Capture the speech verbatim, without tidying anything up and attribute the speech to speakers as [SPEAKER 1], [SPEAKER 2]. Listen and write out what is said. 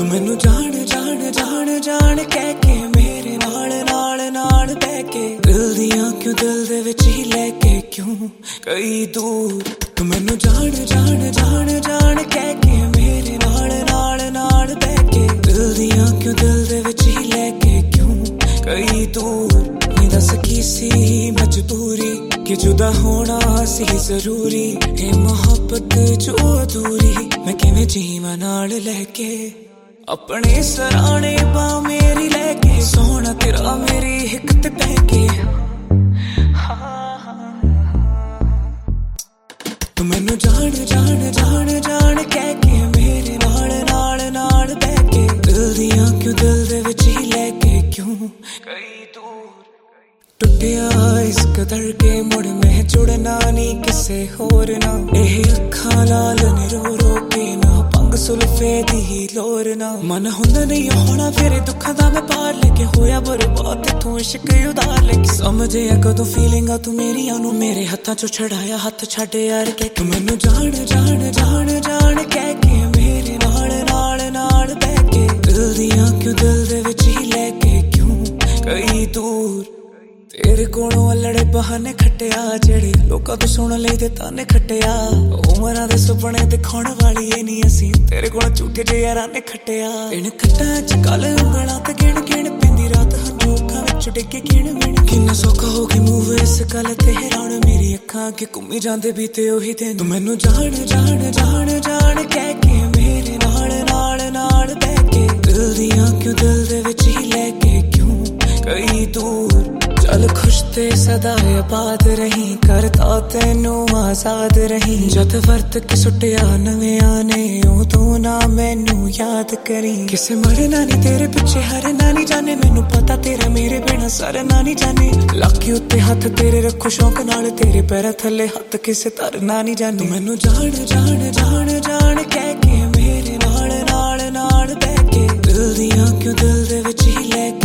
[SPEAKER 1] ਤੂੰ ਮੈਨੂੰ ਜਾਣ ਜਾਣ ਜਾਣ ਜਾਣ ਕਹਿ ਕੇ ਮੇਰੇ ਨਾਲ ਨਾਲ ਨਾਲ ਬਹਿ ਕੇ ਦਿਲ ਦੀਆਂ ਕਿਉਂ ਦਿਲ ਦੇ ਵਿੱਚ ਹੀ ਲੈ ਕੇ ਕਿਉਂ ਕਈ ਦੂਰ ਤੂੰ ਮੈਨੂੰ ਜਾਣ ਜਾਣ ਜਾਣ ਜਾਣ ਕਹਿ ਕੇ ਮੇਰੇ ਨਾਲ ਨਾਲ ਨਾਲ ਬਹਿ ਕੇ ਦਿਲ ਦੀਆਂ ਕਿਉਂ ਦਿਲ ਦੇ ਵਿੱਚ ਹੀ ਲੈ ਕੇ ਕਿਉਂ ਕਈ ਦੂਰ ਨੀ ਦੱਸ ਕੀ ਸੀ ਮਜਬੂਰੀ ਕਿ ਜੁਦਾ ਹੋਣਾ ਸੀ ਜ਼ਰੂਰੀ ਇਹ ਮੁਹੱਬਤ ਜੋ ਅਧੂਰੀ ਮੈਂ ਕਿਵੇਂ ਜੀਵਾਂ ਨਾਲ ਲੈ ਕੇ ਆਪਣੇ ਸਰਾਣੇ ਪਾ ਮੇਰੀ ਲੈ ਕੇ ਸੋਹਣਾ ਤੇਰਾ ਮੇਰੀ ਹਿੱਕ ਤੇ ਪੈ ਕੇ ਤੂੰ ਮੈਨੂੰ ਜਾਣ ਜਾਣ ਜਾਣ ਜਾਣ ਕਹਿ ਕੇ ਮੇਰੇ ਨਾਲ ਨਾਲ ਨਾਲ ਬਹਿ ਕੇ ਦਿਲ ਦੀਆਂ ਕਿਉਂ ਦਿਲ ਦੇ ਵਿੱਚ ਹੀ ਲੈ ਕੇ ਕਿਉਂ ਕਈ ਦੂਰ ਟੁੱਟਿਆ ਇਸ ਕਦਰ ਕੇ ਮੁੜ ਮੈਂ ਜੁੜਨਾ ਨਹੀਂ ਕਿਸੇ ਹੋਰ ਨਾਲ ਇਹ ਅੱਖਾਂ ਲਾਲ ਨੇ ਰੋ ਰੋ ਕੇ ਨਾ ਪੰਗ ਸੁਲਫੇ ਦੀ ਲੋਰ ਨਾ ਮਨ ਹੁੰਦਾ ਨਹੀਂ ਹੋਣਾ ਫਿਰ ਦੁੱਖਾਂ ਦਾ ਮੈਂ ਪਾਰ ਲੈ ਕੇ ਹੋਇਆ ਬਰਬਾਦ ਤੂੰ ਇਸ਼ਕ ਉਦਾਰ ਲੈ ਕੇ ਸਮਝਿਆ ਕਦੋਂ ਫੀਲਿੰਗਾਂ ਤੂੰ ਮੇਰੀਆਂ ਨੂੰ ਮੇਰੇ ਹੱਥਾਂ ਚੋਂ ਛੜਾਇਆ ਹੱਥ ਛੱਡ ਯਾਰ ਕੇ ਤੂੰ ਮੈਨੂੰ ਜਾਣ ਜਾਣ ਜਾਣ ਜਾਣ ਕਹਿ ਕੇ ਮੇਰੇ ਨਾਲ ਨਾਲ ਨਾਲ ਬਹਿ ਕੇ ਦਿਲ ਦੀਆਂ ਕਿਉਂ ਦਿਲ ਦੇ ਵਿੱਚ ਹੀ ਲੈ ਕੇ ਕਿਉਂ ਕਈ ਦੂਰ ਤੇਰੇ ਕੋਲੋਂ ਅਲੜੇ ਬਹਾਨੇ ਖੱਟਿਆ ਜਿਹੜੇ ਲੋਕਾਂ ਤੋਂ ਸੁਣ ਲਈ ਤੇ ਤਾਨੇ ਖੱਟਿਆ ਉਮਰਾਂ ਦੇ ਸੁਪਨੇ ਦਿਖਾਉਣ ਵਾਲੀ ਏ ਨਹੀਂ ਅਸੀਂ ਤੇਰੇ ਕੋਲ ਝੂਠੇ ਜਿਹੇ ਯਾਰਾਂ ਨੇ ਖੱਟਿਆ ਇਨ ਖੱਟਾਂ ਚ ਕੱਲ ਉਂਗਲਾਂ ਤੇ ਗਿਣ ਗਿਣ ਪੈਂਦੀ ਰਾਤ ਹੰਝੂ ਅੱਖਾਂ ਵਿੱਚ ਡਿੱਗ ਕੇ ਗਿਣ ਗਿਣ ਕਿੰਨਾ ਸੌਖਾ ਹੋ ਗਈ ਮੂਵ ਇਸ ਗੱਲ ਤੇ ਹੈਰਾਨ ਮੇਰੀ ਅੱਖਾਂ ਅੱਗੇ ਘੁੰਮੀ ਜਾਂਦੇ ਵੀ ਤੇ ਉਹੀ ਦਿਨ ਤੂੰ ਮੈਨੂੰ ਜਾਣ ਜਾਣ ਜਾਣ ਜਾਣ ਕਹਿ ਕੇ ਮੇਰੇ ਨਾਲ ਨਾਲ ਨਾਲ ਬਹਿ ਕੇ ਦਿਲ ਦੀਆਂ ਕਿਉਂ ਦਿਲ ਦੇ ਵਿੱਚ ਹੀ ਲੈ ਕੇ ਕਿਉਂ ਕਈ ਦੂਰ ਚੱਲ ਖੁਸ਼ ਤੇ ਸਦਾ ਆਬਾਦ ਰਹੀ ਕਰਤਾ ਤੈਨੂੰ ਆਜ਼ਾਦ ਰਹੀ ਜਦ ਵਰਤ ਕੇ ਸੁੱਟਿਆ ਨਵਿਆਂ ਨੇ ਉਹ ਤੂੰ ਨਾ ਮੈਨੂੰ ਯਾਦ ਕਰੀ ਕਿਸੇ ਮਰਨਾ ਨਹੀਂ ਤੇਰੇ ਪਿੱਛੇ ਹਰਨਾ ਨਹੀਂ ਜਾਣੇ ਮੈਨੂੰ ਪਤਾ ਤੇਰਾ ਮੇਰੇ ਬਿਨਾ ਸਰਨਾ ਨਹੀਂ ਜਾਣੇ ਲੱਕੀ ਉੱਤੇ ਹੱਥ ਤੇਰੇ ਰੱਖੋ ਸ਼ੌਂਕ ਨਾਲ ਤੇਰੇ ਪੈਰਾਂ ਥੱਲੇ ਹੱਥ ਕਿਸੇ ਧਰਨਾ ਨਹੀਂ ਜਾਣੇ ਮੈਨੂੰ ਜਾਣ ਜਾਣ ਜਾਣ ਜਾਣ ਕਹਿ ਕੇ ਮੇਰੇ ਨਾਲ ਨਾਲ ਨਾਲ ਬਹਿ ਕੇ ਦਿਲ ਦੀਆਂ ਕਿਉਂ ਦਿਲ ਦੇ ਵਿੱਚ ਹੀ ਲੈ